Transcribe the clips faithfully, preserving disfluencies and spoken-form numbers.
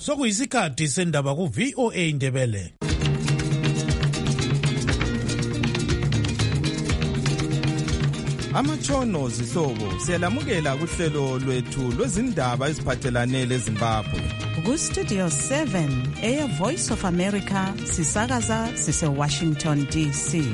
Sokuyisikhathi sendaba ku V O A Ndebele. Amatshono zihlobo siyalamukela kuhlelo lwethu lwezindaba eziphathelane leZimbabwe. Ku Studio seven eya Voice of America sisakaza sise Washington D C.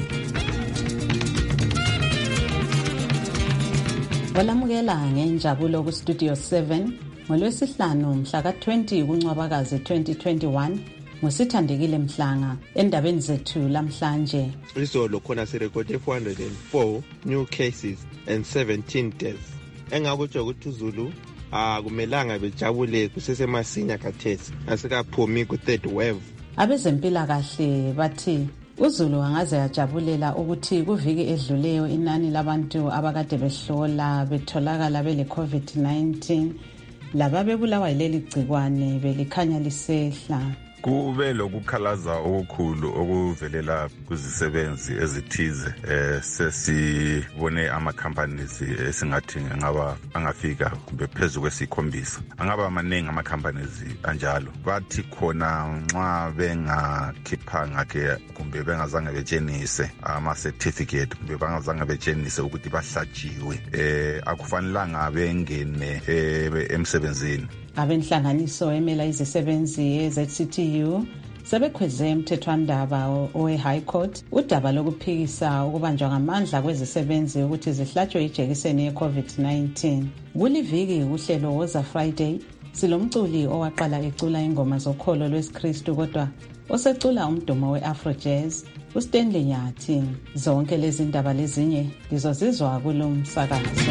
Walamukela ngenjabulo ku Studio seven ngolwesihlanu mhla ka twenty kuNcwabakazi twenty twenty-one. Musithandekile Mhlanga endabeni zethu lamhlanje. Izolo khona sirekhode four hundred four new cases and seventeen deaths. Engakutsho ukuthi uZulu akumelanga bejabule kusesemasinya khathesi asikaphumi ku third wave. Abezempilakahle bathi uZulu angaze ajabulela ukuthi kuviki edluleyo inani labantu abakade behlola betholakala bele COVID nineteen laba bebulawa yileli gcikwane belikhanya lisehla. Kube lokukhalaza okukhulu okuvelela kuzisebenzi ezithize eh sesibone ama companies esingathi ngaba angafika kumbe phezulu kwesikhombisa angaba amaningi ama companies anjalo bathi khona nxa bengakhiphanga ke kumbe bengazange betshenise ama certificate kumbe bengazange betshenise ukuthi bahlatshiwe eh akufanelanga bengene emsebenzini. Abenhlanganiso emela izisebenzi eze C T U sebekhweze umthethwandaba owe High Court udaba lokuphikisa ukubanjwa ngamandla kwezisebenzi ukuthi zihlatshwe ijekiseni ye COVID nineteen. Kuliviki uhlelo Woza Friday silomculi owaqala ecula ingoma zokholo lwesiKristu kodwa osecula umdumo we-Afro Jazz uStanley Nyathi. Zonke lezi ndaba lezinye lizozizwa kulo msakazo.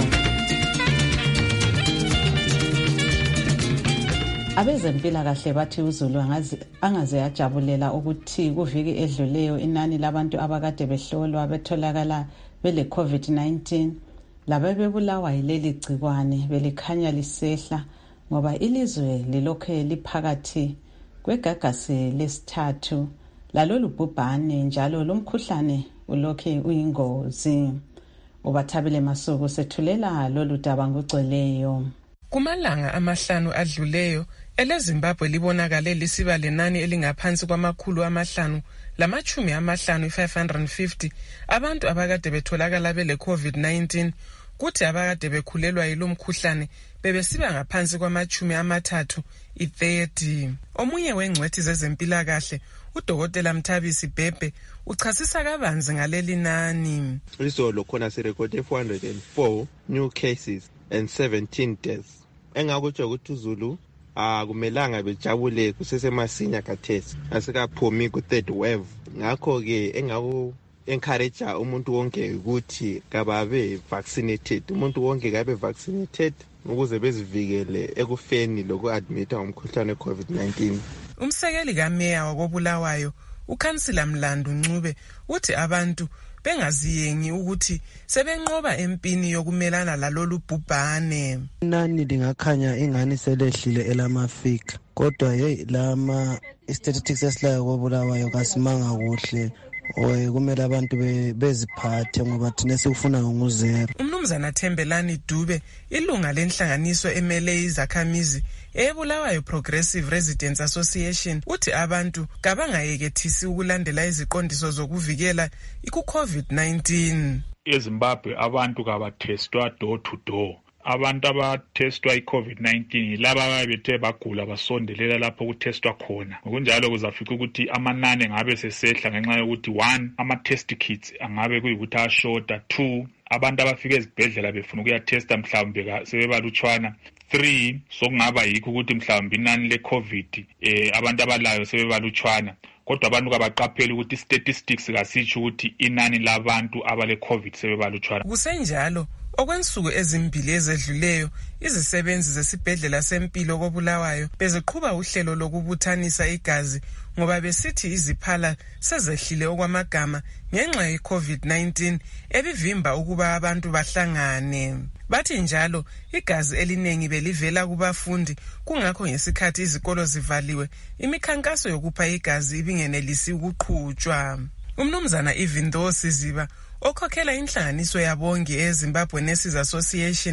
Abezempilakahle bathi uZulu angaze angaze ajabulela ukuthi kuviki edluleyo inani labantu abakade behlolwa betholakala bele COVID nineteen laba bebulawa yileli gcikwane belikhanya lisehla ngoba ilizwe lilokhe liphakathi kwegagasi lesithathu lalolu bhubhane njalo lomkhuhlane ulokhe uyingozi. Ubathabile Masuku sethulela lolu daba ngugcweleyo. Kumalanga amahlanu adluleyo eleZimbabwe libonakale lisiba lenani elingaphansi kwamakhulu amahlanu lamachumi amahlanu five hundred fifty abantu abakade betholakala bele COVID nineteen kuthi abakade bekhulelwa yilomkhuhlane bebesiba ngaphansi kwamachumi amathathu i-thirty. Omunye wengcwethi zezempilakahle uDokotela Mthabisi Bhebhe uchasisa kabanzi ngaleli nani. Izolo khona sirekhode four hundred four new cases and seventeen deaths. Engakutsho ukuthi uZulu akumelanga bejabule kusesemasinya khathesi asikaphumi ku third wave. Ngakho ke engaku encourage umuntu wonke ukuthi kababe vaccinated. Umuntu wonke kabe vaccinated ukuze bezivikele ekufeni lokuadmita umkhuhlane COVID nineteen. Umsekeli kaMeya wakobulawayo uKhansila Mlandu Ncube uthi abantu bengaziyengi ukuthi sebenqoba empini yokumelana lalolu bhubhane. Nani lingakhanya ingani selehlile elamafika kodwa hey lama statistics esilayo kobulawayo kasimanga kuhle. Oye kumele abantu beziphathe ngoba thina sikufuna nguzero. Umnumzana Thembelani Dube ilunga lenhlanganiso emele izakhamizi ebulawayo Progressive Residents Association uthi abantu kabangayekethisi ukulandela iziqondiso zokuvikela iku-COVID nineteen. EZimbabwe abantu kabathestwa door to door. Abantu abathestwa i-COVID nineteen laba ababethe bagula basondelela lapho kuthestwa khona. Ngokunjalo kuzafica ukuthi amanani ngabe sesehla ngenxa yokuthi one ama-test kits angabe kuyikuthi ashota. Two abantu abafika ezibhedlela befuna ukuyatesta mhlawumbe sebebalutshwana. Three sokungaba yikho ukuthi mhlawumbe inani le-COVID eh abantu abalayo sebebalutshwana. Kodwa abantu kabaqaphela ukuthi statistics kasitsho ukuthi inani labantu abale COVID sebebalutshwana. Kusenjalo okwensuku ezimbili ezedluleyo izisebenzi zesibhedlela sempilo kobulawayo beziqhuba uhlelo lokubuthanisa igazi ngoba besithi iziphala sezehlile okwamagama ngenxa ye-COVID nineteen ebivimba ukuba abantu bahlangane. Bathi njalo igazi eliningi belivela kubafundi kungakho ngesikhathi izikolo zivaliwe imikhankaso yokupha igazi ibingenelisi ukuqhutshwa. Umnumzana Ivindo Siziba okhokhela inhlanganiso yabongi eZimbabwe Nurses Association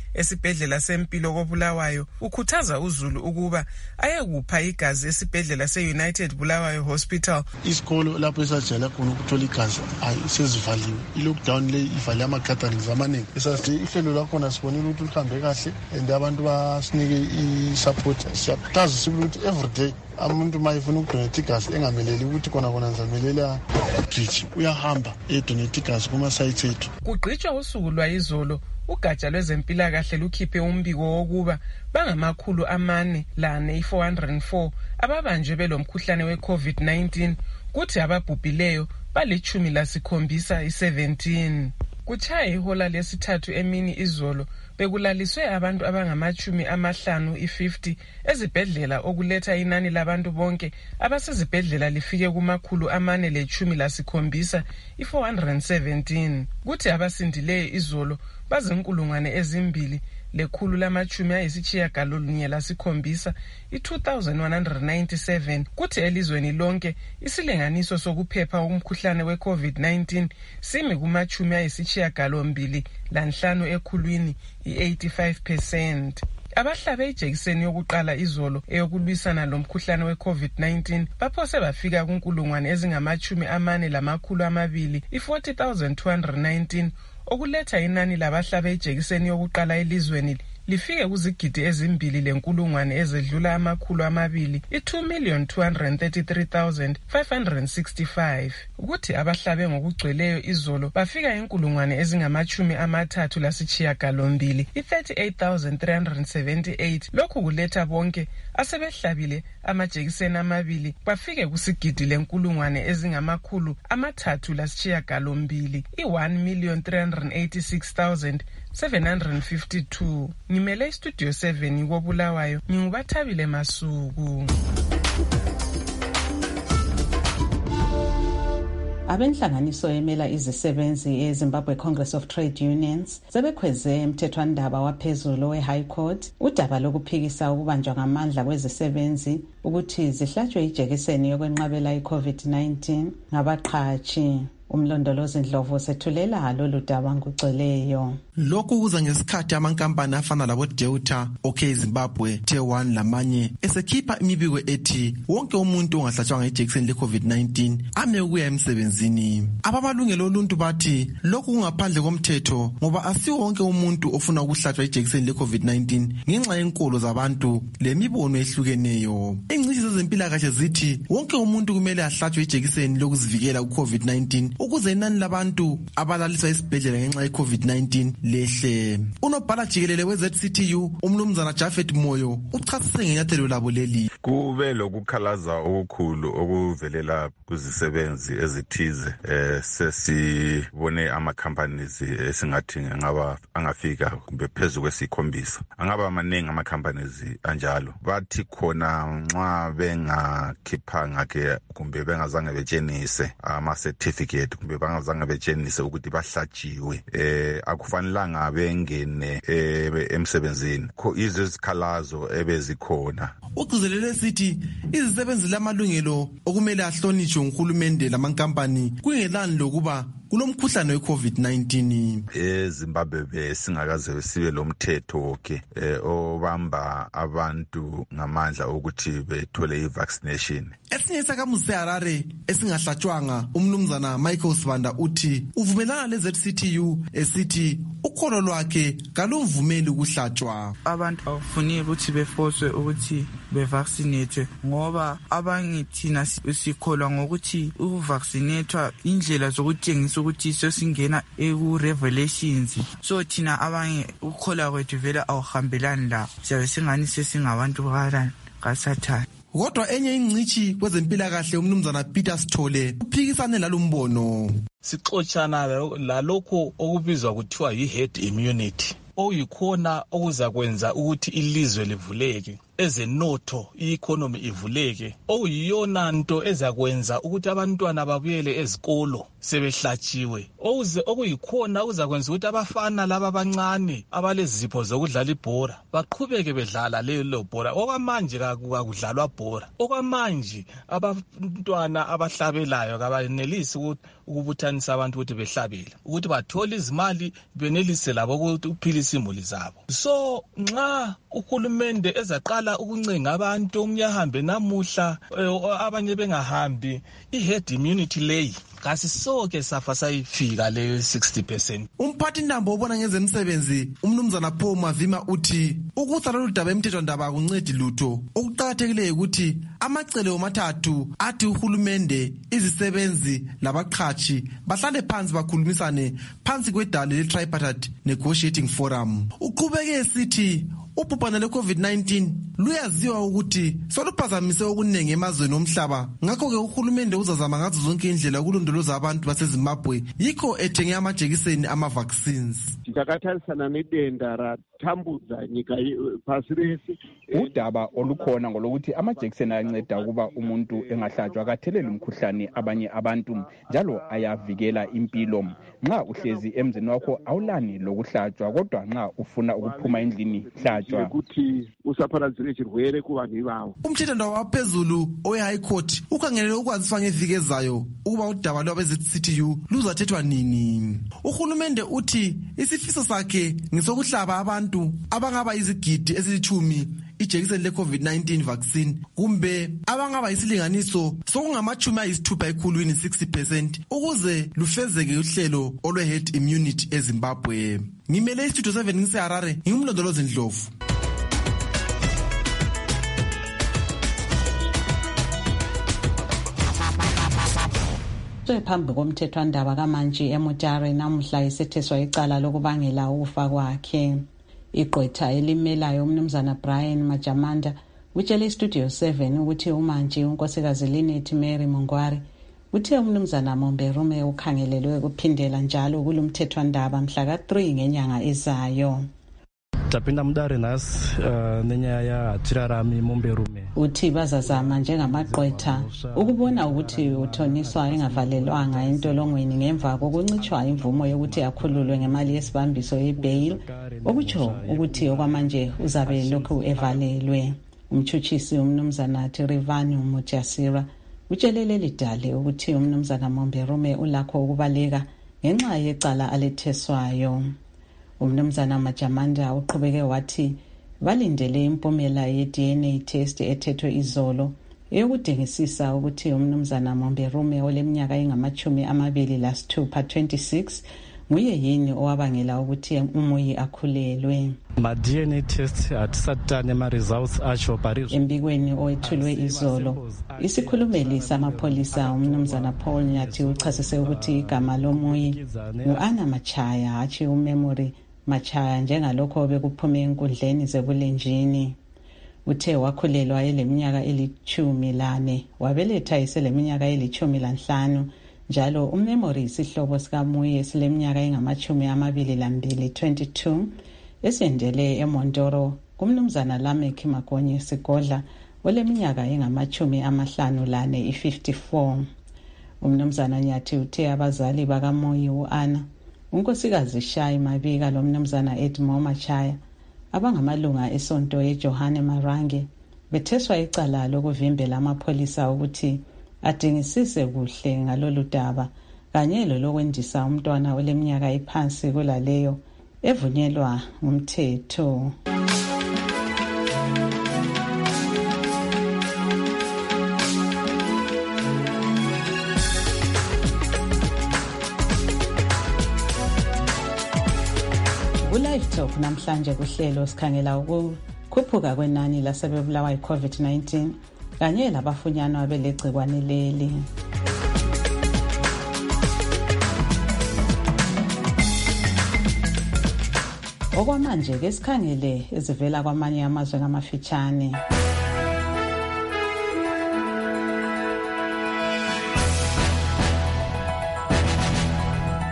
esibhedlela sempilo koBulawayo ukhuthaza uZulu ukuba ayekupha igazi esibhedlela se-United Bulawayo Hospital. Isikolo lapho esajela khona ukuthola igazi ayisezivaliwe. I-lockdown le ivale ama-gatherings amaningi. Esathi ihlelo lakhona sibonile ukuthi lihambe kahle and abantu basinike i-support. Siyakhuthaza sibili ukuthi everyday umuntu uma efuna ukudonate igazi engameleli ukuthi kona kona ngizamelela igiji uyahamba edonate igazi kuma-site ethu. Kugqitshwa usuku lwayizolo ugatsha lwezempilakahle lukhiphe umbiko wokuba bangamakhulu amane lane i-four hundred four ababanjwe belomkhuhlane we-COVID nineteen kuthi ababhubhileyo balichumi lasikhombisa i-seventeen. Kuchaya ihola lesithathu emini izolo bekulaliswe abantu abangamachumi amahlanu i-fifty ezibhedlela okuletha inani labantu bonke abasezibhedlela lifike kumakhulu amane lechumi lasikhombisa i-four hundred seventeen. Kuthi abasindileyo izolo bazinkulungwane ezimbili lekhulu lamachumi ayisitshiyagalolunye lasikhombisa i-two thousand one hundred ninety-seven. Kuthi elizweni lonke isilinganiso sokuphepha umkhuhlane we-COVID nineteen simi kumachumi ayisitshiyagalombili lanhlanu ekhulwini i-eighty-five percent. Abahlabe ijekiseni yokuqala izolo eyokulwisana lomkhuhlane we-COVID nineteen baphose bafika kunkulungwane ezingamachumi amane lamakhulu amabili i-forty thousand two hundred nineteen okuletha inani labahlabe ijekiseni yokuqala elizweni lifike kuzigidi ezimbili lenkulungwane ezedlula amakhulu amabili i-two million two hundred thirty-three thousand five hundred sixty-five. Ukuthi abahlabe ngokugcweleyo izolo bafika inkulungwane ezingamachumi amathathu lasitshiyagalombili i-thirty-eight thousand three hundred seventy-eight. Lokhu kuletha bonke asebehlabile amajekiseni amabili bafike kusigidi lenkulungwane ezingamakhulu amathathu lasitshiyagalombili i-one million three hundred eighty-six thousand seven hundred fifty-two. Ngimele Studio seven koBulawayo, ngingubathabile Masuku. Abenhlanganiso emela izisebenzi eZimbabwe Congress of Trade Unions sebekhweze emthethwandaba waphezulu we-High Court udaba lokuphikisa ukubanjwa ngamandla kwezisebenzi ukuthi zihlatshwe ijekiseni yokwenqabela i-COVID nineteen ngabaqhatshi. Umlondolozi Ndlovu sethulela lolu daba ngugcweleyo. Lokhu kuza ngesikhathi amankampani afana labo Delta, OK Zimbabwe, Tier one lamanye esekhipha imibiko ethi wonke umuntu ongahlatshwanga ijekiseni le-COVID nineteen ame ukuya emsebenzini. Ababalungelo oluntu bathi lokhu kungaphandle komthetho ngoba asiwo wonke umuntu ofuna ukuhlatshwa ijekiseni le-COVID nineteen ngenxa yenkolo zabantu lemibono ehlukeneyo. Ingcitshi zezempilakahle zithi wonke umuntu kumele ahlatshwe ijekiseni lokuzivikela ku-COVID nineteen ukuze inani labantu abalaliswa esibhedlela ngenxa ye-COVID nineteen lehle. Unobhala jikelele we-Z C T U umnumzana Jafet Moyo uchasise ngenyathelo labo leli. Kube lokukhalaza okukhulu okuvelela kuzisebenzi ezithize eh sesibone ama companies esingathi ngaba angafika kumbe phezulu kwesikhombisa. Angaba amaningi ama companies anjalo. Bathi khona nxa bengakhiphanga ke kumbe bengazange betshenise ama certificate kumbe bangazange betshenise ukuthi bahlatshiwe eh akufanelanga bengene emsebenzini. Kho izikhalazo ebezikhona. Ukugcizelele sithi izisebenzi lamalungelo okumele ahlonishwe nguhulumende lamankampani kungelani lokuba kulomkhuhlane we-COVID nineteen. eZimbabwe besingakaze sibe lomthetho ke obamba abantu ngamandla ukuthi bethole i-vaccination. Esinye sakamuzi Harare esingahlatshwanga umnumzana Michael Sibanda uthi uvumelana le-Z C T U esithi ukholo lwakhe kalumvumeli ukuhlatshwa. Abantu abafunile ukuthi befoswe ukuthi bevaccinate ngoba abangithina sikholwa ngokuthi ukuvaccinate indlela zokutshengisa ukuthi sesingena eku-revelations. So thina abanye ukholwa kwethu vele awuhambelani la siyabe singani sesingabantu kaSathane. Kodwa enye ingcitshi kwezempilakahle umnumzana Peter Sithole uphikisane lalombono. Sixoxana lalokho okubizwa kuthiwa yi-herd immunity, okuyikhona okuzakwenza ukuthi ilizwe livuleke. ezenotho i-economy ivuleke, okuyiyona nto ezakwenza ukuthi abantwana babuyele ezikolo sebehlatshiwe, okuze okuyikhona okuzakwenza ukuthi abafana laba abancane abalezipho zokudlala ibhora baqhubeke bedlala lelo bhora. Okwamanje kakudlalwa bhora, okwamanje abantwana abahlabelayo kabanelisi ukubuthanisa abantu ukuthi behlabele, ukuthi bathole izimali benelise labo ukuphilisa imuli zabo. So nxa uhulumende ezaqala ukuncenga abantu umnyahambe namuhla abanye bengahambi, i-herd immunity lay kasisoke safa sayifika le sixty percent. Umphathi Nambo obona ngezemsebenzi umnumzana Paul Mavima uthi ukuthala ludaba emthethwandaba akuncedi lutho. Okuqhakathekileyo ukuthi amacele omathathu athi uhulumende, izisebenzi labaqhatshi bahlale phansi bakhulumisane phansi kwedale le tripartite negotiating forum. Uqhubeke esithi ubhubhane le-COVID nineteen luyaziwa ukuthi soluphazamise okuningi emazweni omhlaba, ngakho-ke uhulumende uzazama ngazo zonke indlela ukulondoloza abantu baseZimbabwe, yikho ethenge amajekiseni ama-vaccines. Ndakatharisana nedenda ratambudza nyika phasi rese. Udaba olukhona ngolokuthi amajekiseni ayanceda ukuba umuntu engahlatshwa akathelele umkhuhlane abanye abantu, njalo ayavikela impilo. Nxa uhlezi emzini wakho awulani lokuhlatshwa, kodwa nxa ufuna ukuphuma endlini hlatshwa. Ukuthi usaphalazile chirwere kuvanhu ivavo. Umthethwandaba waphezulu owe-High Court ukhangelele ukwaziswa ngeviki ezayo ukuba udaba lwabe-Z C T U luzathethwa nini. Uhulumende uthi isifiso sakhe ngisokuhlaba abantu abangaba izigidi ezilithumi ijekiseni le-COVID nineteen vaccine, kumbe abangaba isilinganiso sokungamachumi ayisithupha ekhulwini sixty percent, ukuze lufezeke uhlelo olwe-herd immunity eZimbabwe. Ngimele istudio seven ngiseHarare, ngimlondolozi Ndlovu. Phambi komthethwandaba kaMantshi eMutare namuhla isetheswa icala lokubangela ukufa kwakhe. Igqwetha elimelayo umnumzana Brian Majamanda utshele istudio seven ukuthi uMantshi unkosikazi Linet Mary Mongwari uthe umnumzana Momberume ukhangelelwe ukuphindela njalo kulomthethwandaba mhla ka three ngenyanga ezayo. Tapinda mudare nas nenyaya ya Tirarami Momberume. Uthi bazazama njengamagqwetha ukubona ukuthi uthoniswa engavalelwanga entolongweni ngemva kokuncitshwa imvumo yokuthi akhululwe ngemali yesibambiso ye-bail, okutsho ukuthi okwamanje uzabe lokhu evalelwe. Umtshutshisi umnumzana Tirivani Mujasira utshelele lidale ukuthi umnumzana Momberume ulakho ukubaleka ngenxa yecala aletheswayo. Umnumzana Majamanda uqhubeke wathi balindele impumela ye-D N A test ethethwe izolo eyokudingisisa ukuthi umnumzana Momberume oleminyaka engamachumi amabili lasithupha twenty-six nguye yini owabangela ukuthi umuyi akhulelwe. Ma-D N A test atisatane ma-results acho parizwe. Embikweni owethulwe izolo, isikhulumeli samapholisa umnumzana Paul Nyathi uchasise ukuthi igama lomuyi ngu-Anna Machaya hatshi uMemory Machaya njengalokho bekuphume enkundleni zebulenjini. Uthe wakhulelwa eleminyaka elithumi lane, wabeletha eseleminyaka elithumi lanhlanu, njalo uMemory isihlobo sikamuyi esileminyaka engamachumi amabili lambili twenty-two esendele eMondoro kumnumzana Lamek Magonye Sigodla oleminyaka engamachumi amahlanu lane i-fifty-four. Umnumzana Nyathi uthe abazali bakamuyi u-Anna, unkosikazi Shai Mabika lomnumzana Edmo Machaya abangamalunga esonto eJohane Marange betheswa icala lokuvimbela amapholisa ukuthi adingisise kuhle ngalolu daba kanye lokwendisa umntwana oleminyaka ephansi kulaleyo evunyelwa ngumthetho. Live Talk namhlanje kuhlelo sikhangela ukukhuphuka kwenani lasebebulawa yi-COVID nineteen kanye labafunyanwa belegcikwane leli. Okwamanje ke sikhangele ezivela kwamanye amazwe ngamafitshane.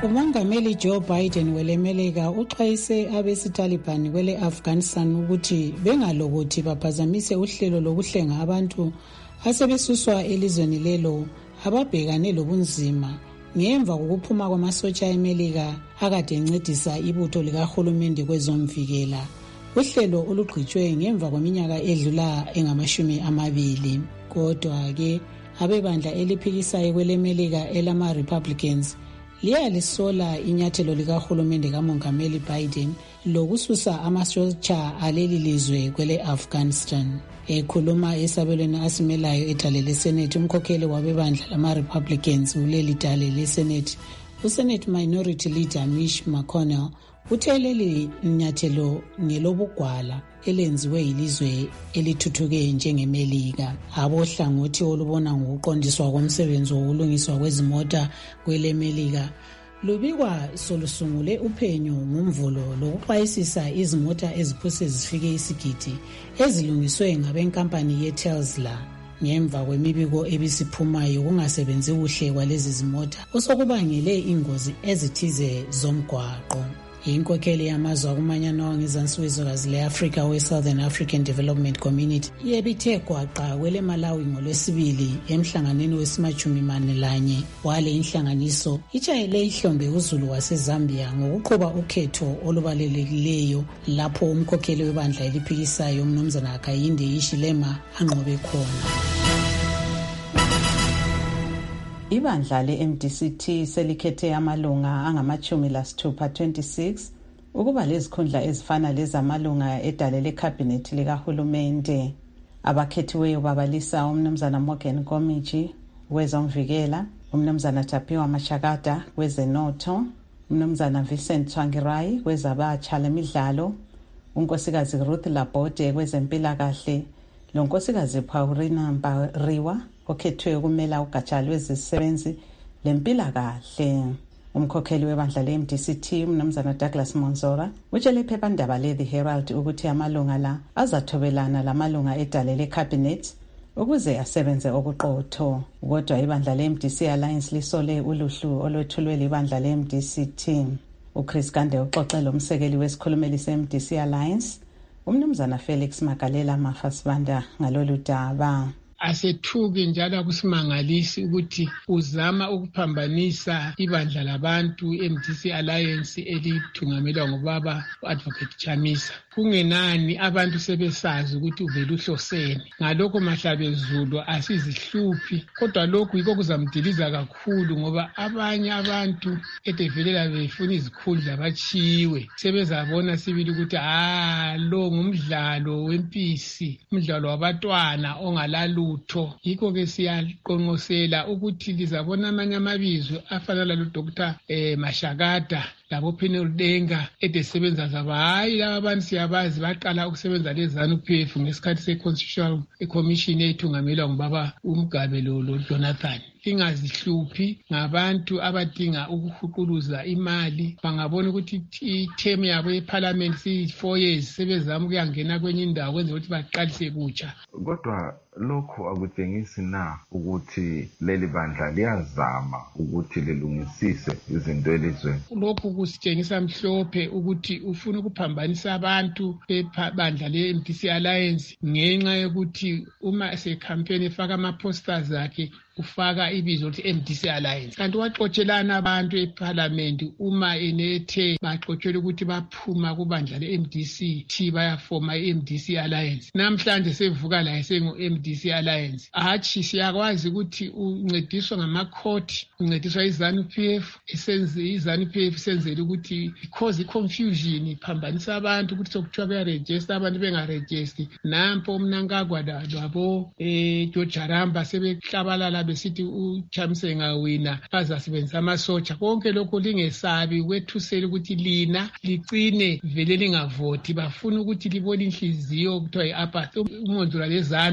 umongameli Joe Biden welemelika uxwayise abesiTaliban kwele Afghanistan ukuthi bengalokothi baphazamise uhlelo lokuhlenga abantu asebesuswa elizweni lelo ababhekane lobunzima ngemva kokuphuma kwamasotsha eMelika akade encedisa ibutho likahulumende kwezomvikela. Uhlelo olugqitshwe ngemva kweminyaka edlula engamashumi amabili. Kodwa ke abebandla eliphikisayo kwelemelika elama Republicans liyalisola inyathelo likahulumende kamongameli Biden lokususa amasotsha aleli lizwe kwele Afghanistan. Ekhuluma esabelweni asimelayo edale leSenate, umkhokheli wabebandla lama Republicans kuleli dale leSenate, uSenate Minority Leader Mitch McConnell, uthe leli nyathelo ngelobugwala elenziwe yilizwe elithuthuke njengeMelika. Abohlangothi olubona ngokuqondiswa komsebenzi wokulungiswa kwezimota kweleMelika lubikwa solusungule uphenyo ngomvulo lokuxwayisisa izimota eziphose zifike isigidi ezilungiswe ngabenkampani yeTesla ngemva kwemibiko ebisiphumayo kungasebenzi kuhle kwalezi zimota osokubangele ingozi ezithize zomgwaqo. Inkokheli yamazwe akumanyano ngezansi wezwekazi le-Afrika we-Southern African Development Community yebithe gwaqa kwele Malawi ngolwesibili emhlanganweni wesimachumi mane lanye wale inhlanganiso itshayele ihlombe uzulu waseZambia ngokuqhuba ukhetho olubalelekileyo lapho umkhokheli webandla eliphikisayo umnumzana Hakainde Hichilema anqobe khona. Ibandla le-M D C T selikhethe amalunga angamachumi lasithupha twenty-six ukuba lezikhundla ezifana lezamalunga edale lekhabhinethi likahulumende. Abakhethiweyo babalisa umnumzana Morgan Komiji wezomvikela, umnumzana Tapiwa Mashakata kwezenotho, umnumzana Vincent Tsvangirai kwezabatsha lemidlalo, unkosikazi Ruth Labode kwezempilakahle, lonkosikazi Paulina Mbariwa okhethwe ukumela ugatsha lwezisebenzi lempilakahle. Umkhokheli webandla le-M D C T umnumzana Douglas Monzora utshele iphephandaba le-The Herald ukuthi amalunga la azathobelana lamalunga edale le-cabinet ukuze asebenze okuqotho. Kodwa ibandla le-M D C Alliance lisole uluhlu olwethulwe libandla le-M D C T. uChris Gande uxoxela umsekeli wesikhulumeli se-M D C Alliance umnumzana Felix Magalela Mafasibanda ngalolu daba. Asethuki njalo kusimangalisi ukuthi uzama ukuphambanisa ibandla labantu M D C Alliance elithungamelwa ngobaba uAdvocate Chamisa. Kungenani abantu sebesazi ukuthi uvela uhlosene. Ngalokho mahlabezulu asizihluphi, kodwa lokhu yikho kuzamdiliza kakhulu ngoba abanye abantu edevelela befuna izikhundla bachiwe. Sebezabona sibili ukuthi ah lo ngumdlalo wempisi, umdlalo wabantwana ongalalu utho. Yikho ke siyaqonqosela ukuthi lizabona amanye amabizo afana lalo Doctor eh, Mashakata labo Penel Denga edesebenza zaba hayi laba abantu siyabazi baqala ukusebenza leZANU-P F ngesikhathi se-Constitutional Commission ethungamelwa ngubaba uMgabe lo Jonathan. Ingazihluphi ngabantu abadinga ukuhuquluza imali, bangabona ukuthi i-term yabo ye-parliament siyi-four years sebezama ukuyangena kwenye indawo kwenza ukuthi baqalise kutsha. Kodwa lokho akutshengisi na ukuthi leli bandla liyazama ukuthi lilungisise izinto elizweni? Lokhu kusitshengisa mhlophe ukuthi ufuna ukuphambanisa abantu bebandla le-M D C Alliance ngenxa yokuthi uma se-campaign efaka ama-posters akhe ufaka ibizo ukuthi M D C Alliance. Kanti waxotshelana abantu eParliament uma enethe baxotshela ukuthi baphuma kubandla le-M D C T bayafoma i-M D C Alliance. Namhlanje sevuka la esengu-M D C Alliance. Hatshi siyakwazi ukuthi uncediswa ngama-court, uncediswa iZANU-P F, esenze iZANU-P F senzele ukuthi because i-confusion iphambanisa abantu ukuthi sokuthiwa kuyaregister abantu bengaregister. Nampo umnankagwa labo eh George Aramba sebehlabalala besithi uChamisa engawina bazasebenzisa amasotsha. Konke lokho lingesabi kwethusela ukuthi lina licine vele lingavoti, bafuna ukuthi libone inhliziyo kuthiwa i-apathy. Umondlula leZANU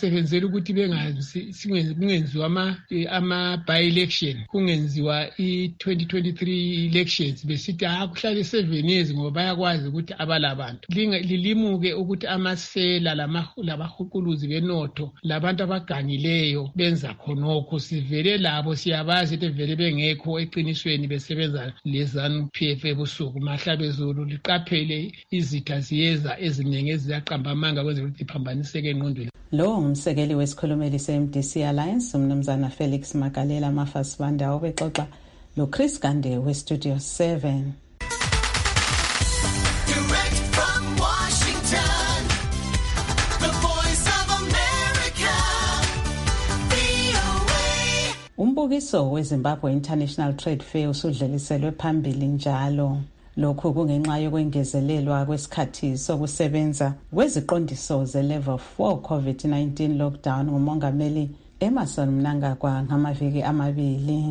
basebenzela ukuthi kungenziwa ama-by-election, kungenziwa i-twenty twenty-three elections, besithi ha kuhlale seven years ngoba bayakwazi ukuthi abalabantu. Lilimuke ukuthi amasela labahukuluzi benotho labantu abagangileyo benza khonokho, sivele labo siyabazi ukuthi vele bengekho eqinisweni besebenza lezanu P F ebusuku mahla bezulu. Liqaphele izitha ziyeza eziningi eziyaqamba amanga kwenza ukuthi iphambaniseke engqondweni. Lo ngumsekeli wesikhulumeli se-M D C Alliance umnumzana Felix Magalela Mafasibanda obexoxa lo Chris Gande we-Studio seven. Direct from Washington, the voice of America, V O A. Umbukiso weZimbabwe International Trade Fair usudluliselwe phambili njalo. Lokhu kungenxa yokwengezelelwa kwesikhathi sokusebenza kweziqondiso ze-level four COVID nineteen lockdown ngumongameli Emmerson Mnangagwa ngamaviki amabili.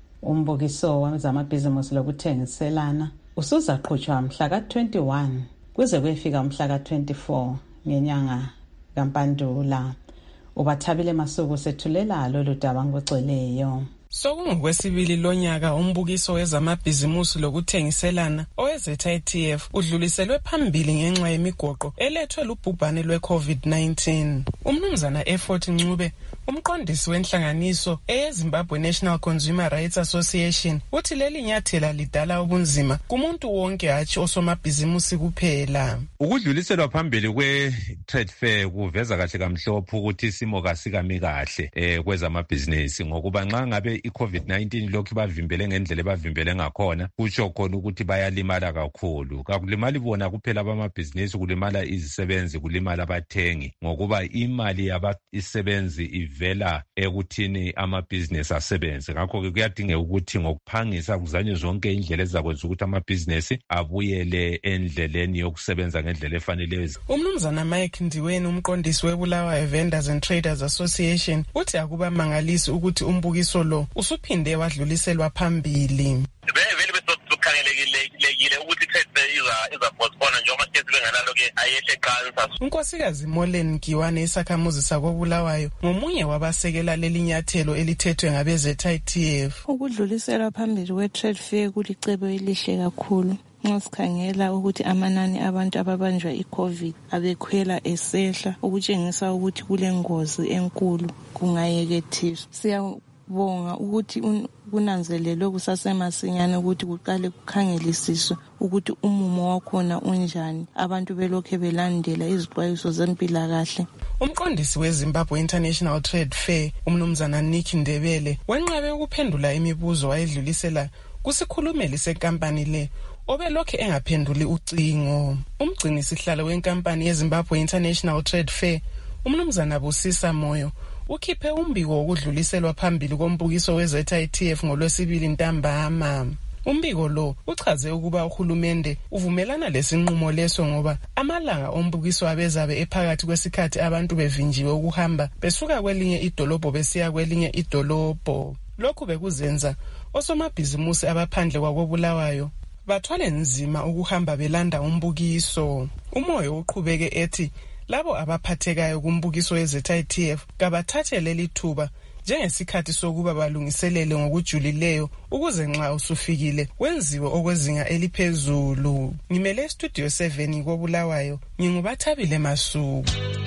Umbukiso wezamabhizimusi lokuthengiselana usuzaqhutshwa mhla ka twenty-one kuze kuyefika mhla ka twenty-four ngenyanga kaMpandula. Ubathabile Masuku sethulela lolu daba ngocweleyo. Sokungokwesibili lonyaka umbukiso wezamabhizimusi lokuthengiselana owe-Z I T F udluliselwe phambili ngenxa yemigoqo elethwe lubhubhane lwe-COVID nineteen. Umnumzana Effort Ncube, umqondisi wenhlanganiso eyeZimbabwe National Consumer Rights Association, uthi leli nyathela lidala ubunzima kumuntu wonke hatshi osomabhizimusi kuphela. Ukudluliselwa phambili kwe-trade fair kuveza kahle kamhlophe ukuthi isimo kasikami kahle eh kwezamabhizinisi ngokuba nxa ngabe i-COVID nineteen lokhu bavimbele ngendlela bavimbele ngakhona kutsho khona ukuthi bayalimala kakhulu. Kakulimali bona kuphela abamabhizinisi, kulimala izisebenzi, kulimala abathengi ngokuba imali yabaisebenzi ivela ekuthini amabhizinisi asebenze. Ngakho-ke kuyadingeka ukuthi ngokuphangisa kuzanywe zonke indlela ezakwenza ukuthi amabhizinisi abuyele endleleni yokusebenza ngendlela efaneleyo. Umnumzana Mike Ndiweni, umqondisi weBulawayo Vendors and Traders Association, uthi akuba mangalisi ukuthi umbukiso lo usuphinde wadluliselwa phambili. Vele besokukhangelekile ukuthi trade iza iza postpone njengoba sithi benganalo ke ayehle qansa. Unkosikazi Molen Kiwane isakhamuzi sakobulawayo ngomunye wabasekela lelinyathelo elithethwe ngabe-Z I T F. Ukudluliselwa phambili kwe-trade fair kulicebo elihle kakhulu. Ngasikhangela ukuthi amanani abantu ababanjwa i-COVID abekhwela esehla ukutshengisa ukuthi kule ngozi enkulu kungayekethiswa. Siyabonga ukuthi kunanzelelwe kusasemasinyane ukuthi kuqale kukhangelisiswe ukuthi umumo wakhona unjani, abantu belokhe belandela izixwayiso zempilakahle. Umqondisi weZimbabwe International Trade Fair umnumzana Nick Ndebele wenqabe ukuphendula imibuzo wayedlulisela kusikhulumeli senkampani le obelokhe engaphenduli ucingo. Umgcini sihlalo wenkampani yeZimbabwe International Trade Fair umnumzana Busisa Moyo ukhiphe umbiko wokudluliselwa phambili kombukiso we-Z I T F ngolwesibili ntambama. Umbiko lo uchaze ukuba uhulumende uvumelana lesinqumo leso ngoba amalanga ombukiso abezabe ephakathi kwesikhathi abantu bevinjiwe ukuhamba besuka kwelinye idolobho besiya kwelinye idolobho. Lokhu bekuzenza osomabhizimusi abaphandle kwakobulawayo bathwale nzima ukuhamba belanda umbukiso. Umoyo uqhubeke ethi labo abaphathekayo kumbukiso we-Z I T F kabathathe leli thuba njengesikhathi sokuba balungiselele ngokujulileyo ukuze nxa usufikile wenziwe okwezinga eliphezulu. Ngimele Studio seven kobulawayo, ngingubathabile Masuku.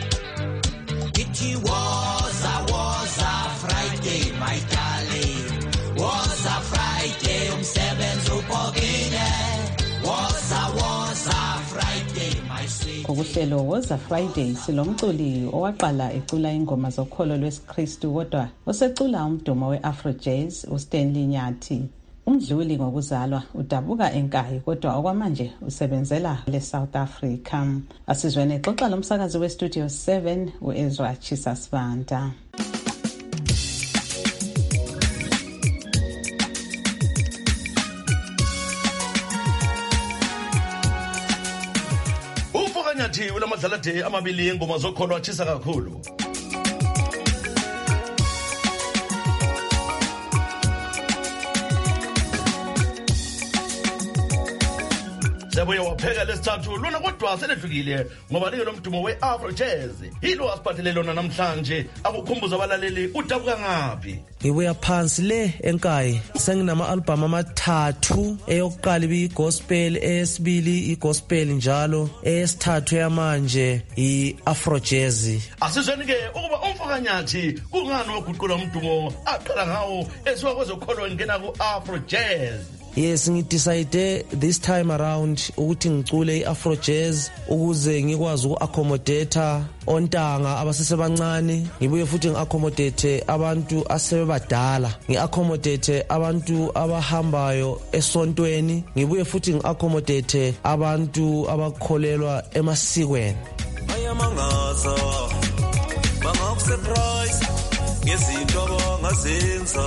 It was a was a Friday, my darling. Was a Friday, umsebenzi ubhokile. Was a was a Friday, my sweet. Ngokuhlelo Woza Friday silomculi owaqala ecula ingoma zokholo lwesiKristu kodwa osecula umdumo we-Afro Jazz uStanley Nyathi. Umdluli ngokuzalwa udabuka eNkayi kodwa okwamanje usebenzela leSouth Africa. Asizweni xoxa lomsakazi weStudio seven uEzra Chisasvanda. Nyathi ulamadlala de amabili engoma zokholo atshisa kakhulu. uyabuye wapheka lesithathu lona kodwa seledlukile ngoba like lo mdumo we-afro jazz yilo asiphathele lona namhlanje akukhumbuza abalaleli udabuka ngaphi. Ngibuya phansi le enkayi senginama-albhamu amathathu, eyokuqala ibiyi-gospel, eyesibili i-gospel njalo, eyesithathu yamanje i-afro jazz. Asizweni-ke ukuba umfokanyathi kungani woguqula umdumo aqala ngawo esuka kwezokholwa ngena ku-afro jazz? Yes, ngidecide this time around ukuthi ngicule i-afro jazz ukuze ngikwazi uku-accommodate ontanga abasesebancane, ngibuye futhi ngi-accommodate abantu asebebadala, ngi-accommodate abantu abahambayo esontweni, ngibuye futhi ngi-accommodate abantu abakholelwa emasikweni. Bayamangaza bangakusurprise ngezinto abangazenza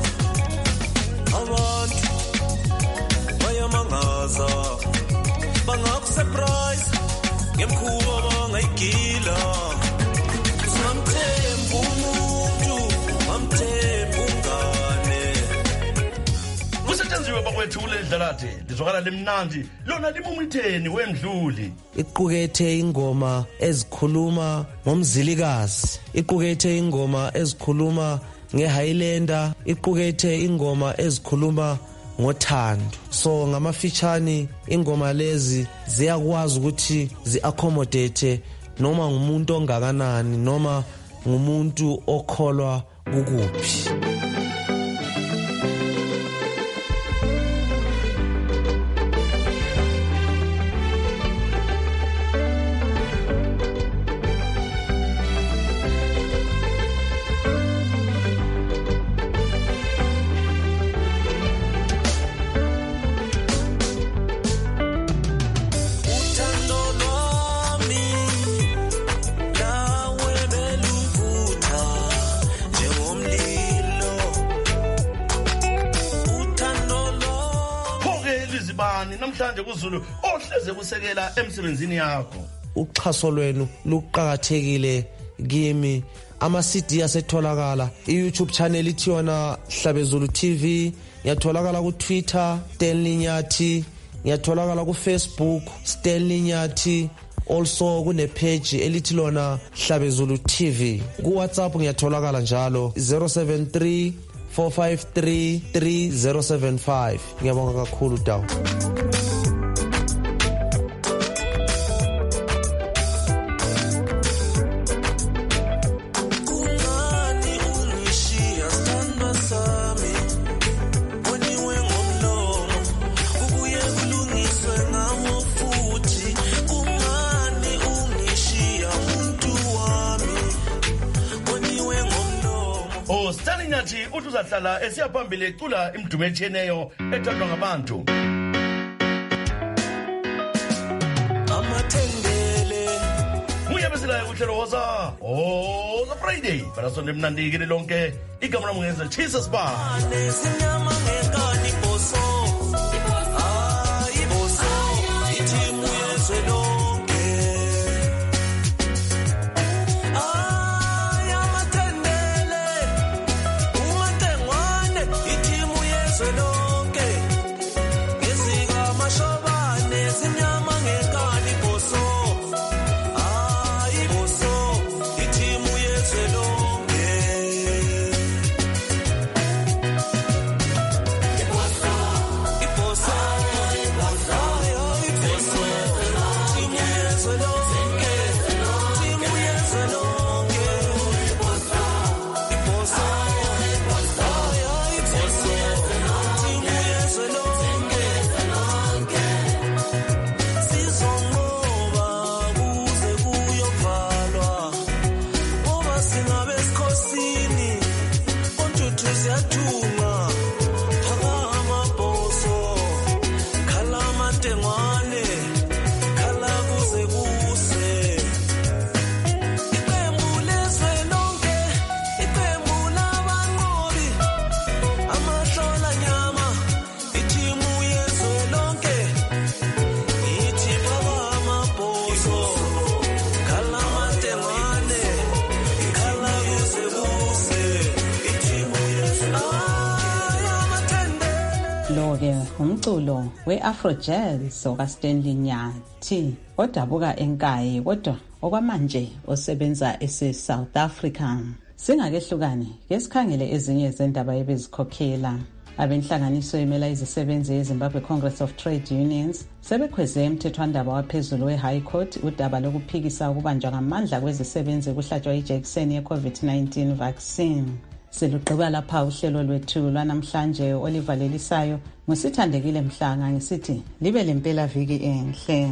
abantu bayamangaza bangakusurprise ngemkhuba bangayigila singamthemba umuntu ngamthemba ungane. Kusetshenziswe bakwethu kulendlalathi lizwakala limnandi lona limumitheni wendluli. Iqukethe ingoma ezikhuluma ngomzilikazi, iqukethe ingoma ezikhuluma ngeHighlander, iqukethe ingoma ezikhuluma ngothando. So ngamafitshani ingoma lezi ziyakwazi ukuthi zi-accommodate noma ngumuntu ongakanani noma ngumuntu okholwa kukuphi. Namhlanje kuZulu ohleze kusekela emsebenzini yakho. Uxhaso lwenu luqhakathekile kimi. Ama-C D asetholakala, i-YouTube channel ithi yona Hlabezulu T V, ngiyatholakala ku-Twitter Stanley Nyathi, ngiyatholakala ku-Facebook Stanley Nyathi, also kune-page elithi lona Hlabezulu T V. Ku-WhatsApp ngiyatholakala njalo zero seven three four five three three zero seven five. Ngiyabonga kakhulu Dawu. Uthi uzahlala esiyaphambili ecula imdumo etshiyeneyo ethandwa ngabantu. Amathendele muye besilayo uhlelo woza Woza Friday barasonde mnandikile lonke igama lami ngenza Jesus Bar. Nesinyama ngekani boso hayi boso ithimu yezwe lonke. Boso umculo we-Afro-Jazz okaStanley Nyathi odabuka enkayi kodwa okwamanje osebenza ese-South Africa. Singakehlukane ke sikhangele ezinye zendaba ebezikhokhela. Abenhlanganiso emela izisebenzi yeZimbabwe Congress of Trade Unions sebekhweze emthethwandaba waphezulu we-High Court udaba lokuphikisa ukubanjwa ngamandla kwezisebenzi kuhlatshwa ijekiseni ye-COVID nineteen vaccine. Silugqiba lapha uhlelo lwethu lwanamhlanje olivalelisayo ngusithandekile Mhlanga ngisithi libe lempela viki enhle.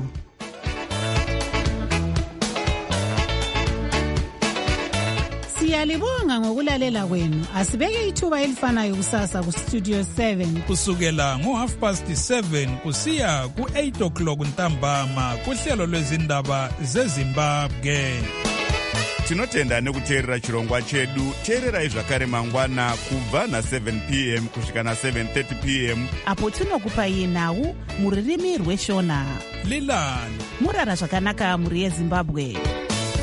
Siyalibonga ngokulalela kwenu. Asibeke ithuba elifanayo kusasa ku Studio seven kusukela ngo half past seven kusiya ku eight o'clock ntambama kuhlelo lwezindaba zeZimbabwe. Tinotenda nekuteerera chirongwa chedu. Teererai zvakare mangwana kubva na seven p m kusvika na seven thirty p m apo tinokupai nhau muririmi rweshona. Lilani murara zvakanaka muri yeZimbabwe.